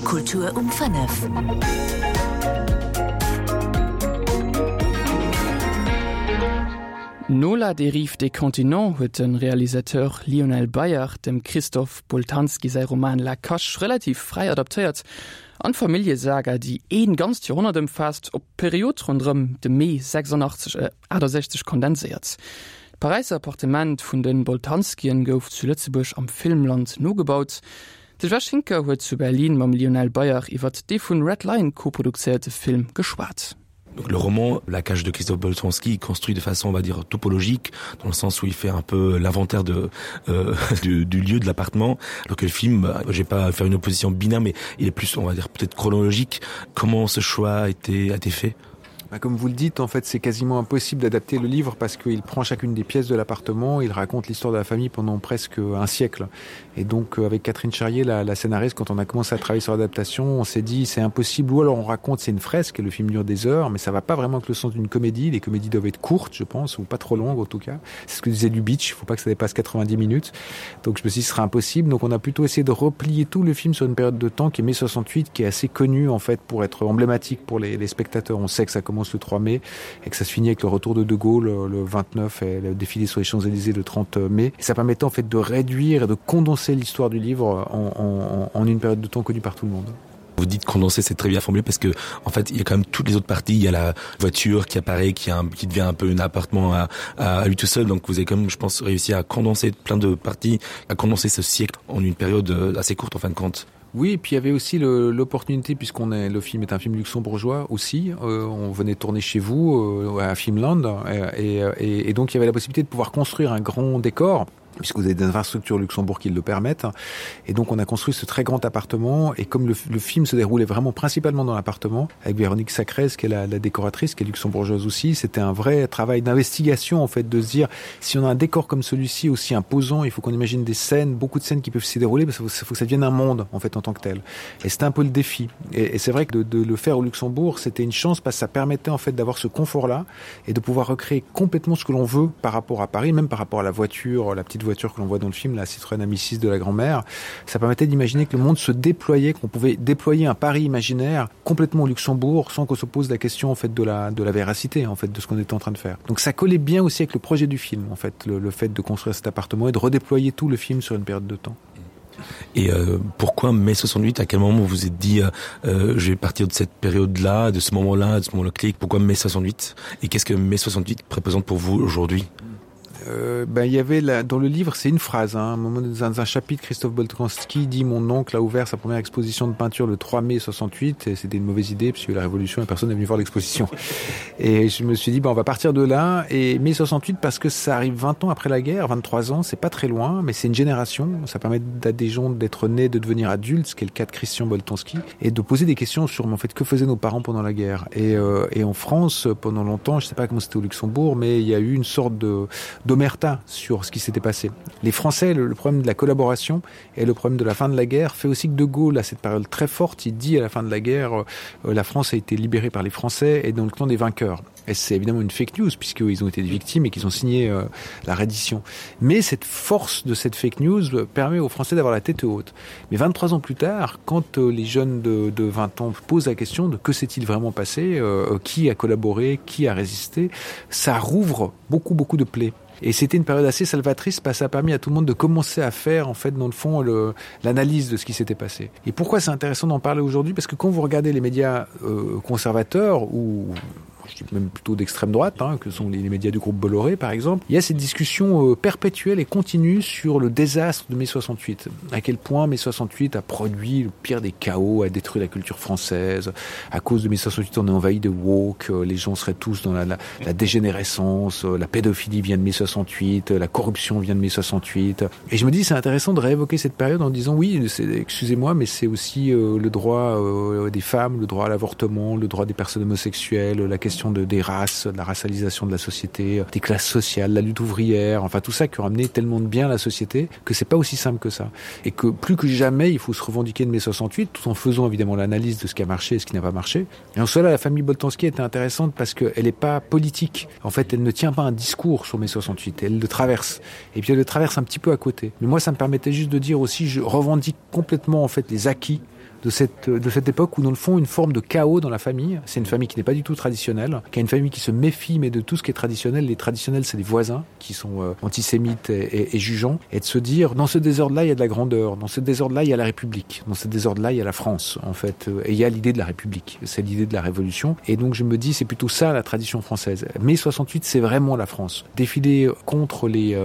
Kultur um 5. Nola dérive des continents huet den Realisateur Lionel Bayer dem Christoph Boltanski sei Roman La Cache relativ frei adaptiert an Familiesager, die ganz Jahrhundert umfasst, op Period rundrem de Mai 68 kondensiert. Pariser Appartement vun den Boltanskien gouf zu Lützeburg am Filmland no gebaut. De Waschinker huet zu Berlin mam Lionel Bayer iwwer de vun Red Line koproduzierte Film geschwat. Donc le roman La Cache de Christophe Boltanski construit de façon, on va dire, topologique, dans le sens où il fait un peu l'inventaire du lieu de l'appartement. Alors que le film, je vais pas faire une opposition binaire, mais il est plus, on va dire, peut-être chronologique. Comment ce choix a été fait ? Comme vous le dites, en fait, c'est quasiment impossible d'adapter le livre parce qu'il prend chacune des pièces de l'appartement, il raconte l'histoire de la famille pendant presque un siècle. Et donc, avec Catherine Charrier, la scénariste, quand on a commencé à travailler sur l'adaptation, on s'est dit c'est impossible. Ou alors on raconte, c'est une fresque, et le film dure des heures, mais ça va pas vraiment avec le sens d'une comédie. Les comédies doivent être courtes, je pense, ou pas trop longues en tout cas. C'est ce que disait Lubitsch, il faut pas que ça dépasse 90 minutes. Donc je me suis dit ce sera impossible. Donc on a plutôt essayé de replier tout le film sur une période de temps qui est mai 68, qui est assez connue en fait pour être emblématique pour les spectateurs. On sait que ça commence le 3 mai et que ça se finit avec le retour de Gaulle le 29 et le défilé sur les Champs-Élysées le 30 mai. Et ça permettait en fait de réduire et de condenser l'histoire du livre en une période de temps connue par tout le monde. Vous dites condenser, c'est très bien formulé parce que en fait il y a quand même toutes les autres parties. Il y a la voiture qui apparaît, qui devient un peu un appartement à lui tout seul. Donc vous avez quand même, je pense, réussi à condenser plein de parties, à condenser ce siècle en une période assez courte en fin de compte. Oui, et puis il y avait aussi l'opportunité, le film est un film luxembourgeois aussi, on venait tourner chez vous, à Filmland, et donc il y avait la possibilité de pouvoir construire un grand décor, puisque vous avez des infrastructures au Luxembourg qui le permettent. Et donc on a construit ce très grand appartement, et comme le film se déroulait vraiment principalement dans l'appartement, avec Véronique Sacrez, qui est la décoratrice, qui est luxembourgeoise aussi, c'était un vrai travail d'investigation en fait, de se dire, si on a un décor comme celui-ci aussi imposant, il faut qu'on imagine des scènes, beaucoup de scènes qui peuvent s'y dérouler, parce qu'il faut que ça devienne un monde en fait en tant que tel. Et c'était un peu le défi. Et c'est vrai que de le faire au Luxembourg, c'était une chance, parce que ça permettait en fait d'avoir ce confort-là, et de pouvoir recréer complètement ce que l'on veut par rapport à Paris, même par rapport à la voiture, la petite voiture que l'on voit dans le film, la Citroën Ami 6 de la grand-mère. Ça permettait d'imaginer que le monde se déployait, qu'on pouvait déployer un Paris imaginaire complètement au Luxembourg sans qu'on se pose la question en fait de la véracité en fait de ce qu'on était en train de faire. Donc ça collait bien aussi avec le projet du film en fait, le fait de construire cet appartement et de redéployer tout le film sur une période de temps. Et pourquoi mai 68 ? À quel moment vous vous êtes dit je vais partir de cette période-là, de ce moment-là clé ? Pourquoi mai 68 ? Et qu'est-ce que mai 68 représente pour vous aujourd'hui ? Il y avait dans le livre, c'est une phrase, un moment dans un chapitre, Christophe Boltanski dit: mon oncle a ouvert sa première exposition de peinture le 3 mai 68, et c'était une mauvaise idée puisque la révolution et personne n'est venu voir l'exposition. Et je me suis dit on va partir de là, et mai 68 parce que ça arrive 20 ans après la guerre, 23 ans, c'est pas très loin, mais c'est une génération, ça permet à des gens d'être nés, de devenir adultes, ce qui est le cas de Christian Boltanski, et de poser des questions sur en fait que faisaient nos parents pendant la guerre. Et en France, pendant longtemps, je sais pas comment c'était au Luxembourg, mais il y a eu une sorte d'omerta sur ce qui s'était passé. Les Français, le problème de la collaboration et le problème de la fin de la guerre fait aussi que De Gaulle, à cette période très forte, il dit à la fin de la guerre, la France a été libérée par les Français et dans le clan des vainqueurs. Et c'est évidemment une fake news puisqu'ils ont été des victimes et qu'ils ont signé la reddition. Mais cette force de cette fake news permet aux Français d'avoir la tête haute. Mais 23 ans plus tard, quand les jeunes de 20 ans posent la question de que s'est-il vraiment passé, qui a collaboré, qui a résisté, ça rouvre beaucoup de plaies. Et c'était une période assez salvatrice parce que ça a permis à tout le monde de commencer à faire, en fait, dans le fond, l'analyse de ce qui s'était passé. Et pourquoi c'est intéressant d'en parler aujourd'hui ? Parce que quand vous regardez les médias conservateurs ou je dis même plutôt d'extrême droite, que sont les médias du groupe Bolloré par exemple, il y a cette discussion perpétuelle et continue sur le désastre de mai 68. À quel point mai 68 a produit le pire des chaos, a détruit la culture française. À cause de mai 68, on est envahi de woke, les gens seraient tous dans la dégénérescence, la pédophilie vient de mai 68, la corruption vient de mai 68. Et je me dis c'est intéressant de réévoquer cette période en disant oui, excusez-moi, mais c'est aussi le droit des femmes, le droit à l'avortement, le droit des personnes homosexuelles, la question des races, de la racialisation de la société, des classes sociales, la lutte ouvrière, enfin tout ça qui a ramené tellement de bien à la société que c'est pas aussi simple que ça. Et que plus que jamais, il faut se revendiquer de mai 68 tout en faisant évidemment l'analyse de ce qui a marché et ce qui n'a pas marché. Et en cela, la famille Boltanski était intéressante parce qu'elle n'est pas politique. En fait, elle ne tient pas un discours sur mai 68, elle le traverse. Et puis elle le traverse un petit peu à côté. Mais moi, ça me permettait juste de dire aussi, je revendique complètement en fait les acquis de cette époque où, dans le fond, une forme de chaos dans la famille. C'est une famille qui n'est pas du tout traditionnelle, qui a une famille qui se méfie, mais de tout ce qui est traditionnel. Les traditionnels, c'est les voisins qui sont antisémites et jugeants. Et de se dire, dans ce désordre-là, il y a de la grandeur. Dans ce désordre-là, il y a la République. Dans ce désordre-là, il y a la France, en fait. Et il y a l'idée de la République. C'est l'idée de la Révolution. Et donc, je me dis, c'est plutôt ça, la tradition française. Mai 68, c'est vraiment la France. Défiler contre les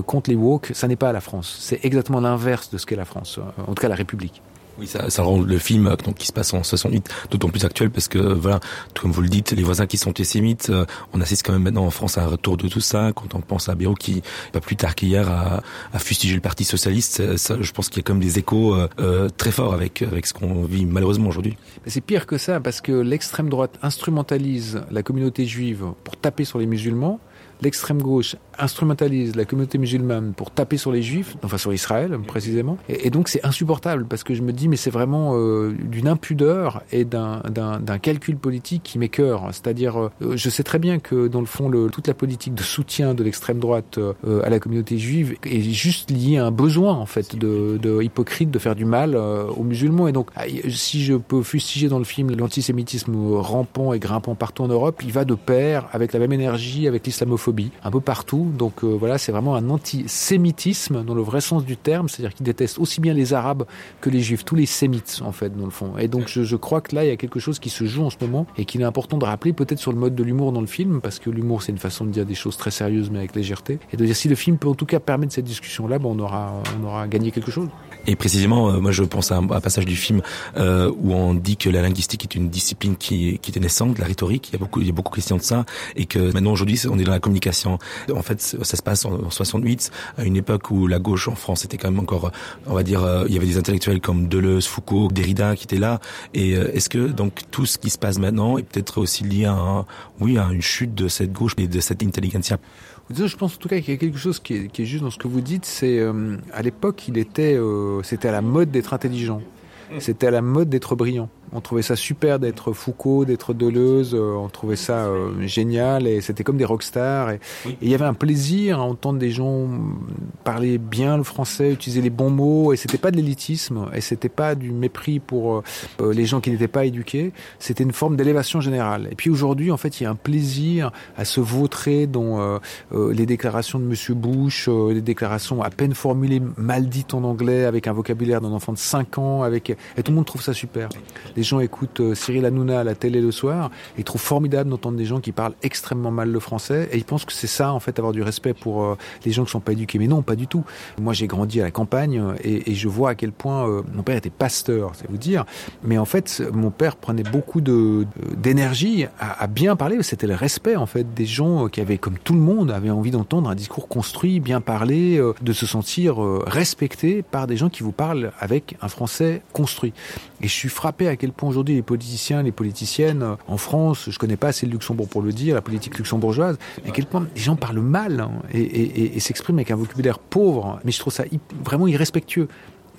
woke, ça n'est pas la France. C'est exactement l'inverse de ce qu'est la France. En tout cas, la République. Oui, ça rend le film donc, qui se passe en 68 d'autant plus actuel parce que voilà, tout comme vous le dites, les voisins qui sont antisémites, on assiste quand même maintenant en France à un retour de tout ça. Quand on pense à Béraud qui, pas plus tard qu'hier, a fustigé le Parti socialiste, ça, je pense qu'il y a quand même des échos très forts avec ce qu'on vit malheureusement aujourd'hui. Mais c'est pire que ça parce que l'extrême droite instrumentalise la communauté juive pour taper sur les musulmans. L'extrême gauche instrumentalise la communauté musulmane pour taper sur les juifs, enfin sur Israël précisément, et donc c'est insupportable parce que je me dis mais c'est vraiment d'une impudeur et d'un calcul politique qui m'écœure. C'est-à-dire, je sais très bien que dans le fond toute la politique de soutien de l'extrême droite à la communauté juive est juste liée à un besoin en fait de hypocrite de faire du mal aux musulmans. Et donc si je peux fustiger dans le film l'antisémitisme rampant et grimpant partout en Europe, il va de pair avec la même énergie avec l'islamophobie un peu partout. Donc voilà, c'est vraiment un antisémitisme dans le vrai sens du terme, c'est-à-dire qu'il déteste aussi bien les Arabes que les Juifs, tous les sémites en fait dans le fond. Et donc je crois que là il y a quelque chose qui se joue en ce moment et qu'il est important de rappeler peut-être sur le mode de l'humour dans le film, parce que l'humour c'est une façon de dire des choses très sérieuses mais avec légèreté, et de dire si le film peut en tout cas permettre cette discussion-là, on aura gagné quelque chose. Et précisément, moi je pense à un passage du film où on dit que la linguistique est une discipline qui était naissante, la rhétorique, il y a beaucoup de questions de ça, et que maintenant aujourd'hui on est dans la communication. En fait, ça se passe en 68, à une époque où la gauche en France était quand même encore, on va dire, il y avait des intellectuels comme Deleuze, Foucault, Derrida qui étaient là. Et est-ce que donc tout ce qui se passe maintenant est peut-être aussi lié à une chute de cette gauche et de cette intelligentsia? Je pense en tout cas qu'il y a quelque chose qui est juste dans ce que vous dites. C'est à l'époque, c'était à la mode d'être intelligent. C'était à la mode d'être brillant. On trouvait ça super d'être Foucault, d'être Deleuze, on trouvait ça génial et c'était comme des rockstars. Et il y avait un plaisir à entendre des gens parler bien le français, utiliser les bons mots, et c'était pas de l'élitisme, et c'était pas du mépris pour les gens qui n'étaient pas éduqués, c'était une forme d'élévation générale. Et puis aujourd'hui, en fait, il y a un plaisir à se vautrer dans les déclarations de Monsieur Bush, les déclarations à peine formulées, mal dites en anglais, avec un vocabulaire d'un enfant de 5 ans, et tout le monde trouve ça super. Les gens écoutent Cyril Hanouna à la télé le soir et ils trouvent formidable d'entendre des gens qui parlent extrêmement mal le français, et ils pensent que c'est ça, en fait, avoir du respect pour les gens qui sont pas éduqués. Mais non, pas du tout. Moi, j'ai grandi à la campagne et je vois à quel point mon père était pasteur, c'est vous dire. Mais en fait, mon père prenait beaucoup d'énergie à bien parler. C'était le respect, en fait, des gens qui avaient, comme tout le monde, avaient envie d'entendre un discours construit, bien parlé, de se sentir respecté par des gens qui vous parlent avec un français construit. Et je suis frappé à quel point aujourd'hui les politiciens, les politiciennes en France, je connais pas assez le Luxembourg pour le dire, la politique luxembourgeoise, à quel point les gens parlent mal et s'expriment avec un vocabulaire pauvre. Mais je trouve ça vraiment irrespectueux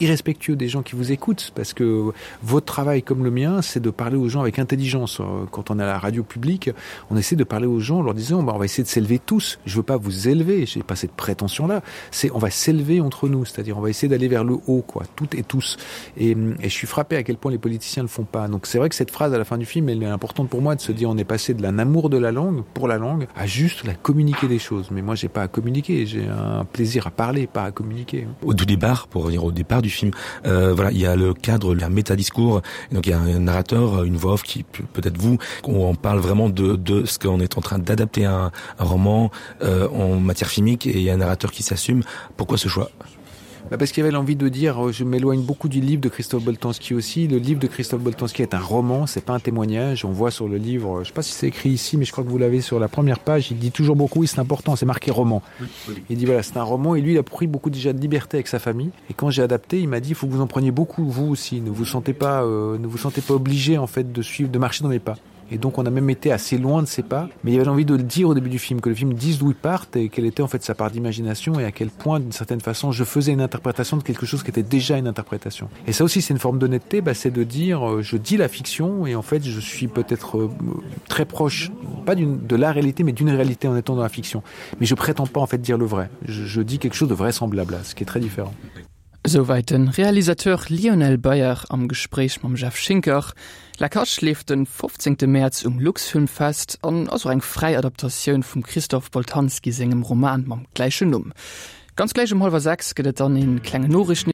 des gens qui vous écoutent, parce que votre travail comme le mien, c'est de parler aux gens avec intelligence. Quand on est à la radio publique, on essaie de parler aux gens en leur disant on va essayer de s'élever tous. Je veux pas vous élever, j'ai pas cette prétention-là. On va s'élever entre nous, c'est-à-dire on va essayer d'aller vers le haut, quoi, toutes et tous. Et je suis frappé à quel point les politiciens le font pas. Donc c'est vrai que cette phrase à la fin du film, elle est importante pour moi, de se dire on est passé de l'amour de la langue, pour la langue, à juste la communiquer des choses. Mais moi j'ai pas à communiquer, j'ai un plaisir à parler, pas à communiquer. Au tout départ, pour revenir au départ du film, voilà, il y a le cadre, un métadiscours, et donc il y a un narrateur, une voix off qui peut-être vous, où on parle vraiment de ce qu'on est en train d'adapter un roman en matière filmique, et il y a un narrateur qui s'assume. Pourquoi ce choix? Parce qu'il y avait l'envie de dire, je m'éloigne beaucoup du livre de Christophe Boltanski aussi. Le livre de Christophe Boltanski est un roman, c'est pas un témoignage. On voit sur le livre, je sais pas si c'est écrit ici, mais je crois que vous l'avez sur la première page, il dit toujours beaucoup, et c'est important, c'est marqué roman. Oui. Il dit voilà, c'est un roman, et lui il a pris beaucoup déjà de liberté avec sa famille. Et quand j'ai adapté, il m'a dit, il faut que vous en preniez beaucoup, vous aussi. Ne vous sentez pas obligé, en fait, de marcher dans mes pas. Et donc on a même été assez loin de ses pas, mais il y avait envie de le dire au début du film, que le film dise d'où il part et quelle était en fait sa part d'imagination, et à quel point, d'une certaine façon, je faisais une interprétation de quelque chose qui était déjà une interprétation. Et ça aussi, c'est une forme d'honnêteté, c'est de dire, je dis la fiction, et en fait, je suis peut-être très proche, pas de la réalité, mais d'une réalité en étant dans la fiction. Mais je prétends pas en fait dire le vrai. Je dis quelque chose de vraisemblable, ce qui est très différent. Soweit den Realisateur Lionel Bayer am Gespräch mam Jeff Schinker. La Cache lief den 15. März Luxfilmfest an also eng Freiadaptationun vum Christoph Boltanski segem Roman mam gleichen Numm. Ganz gleich 5:30 gehtt dann in klenge Norrichten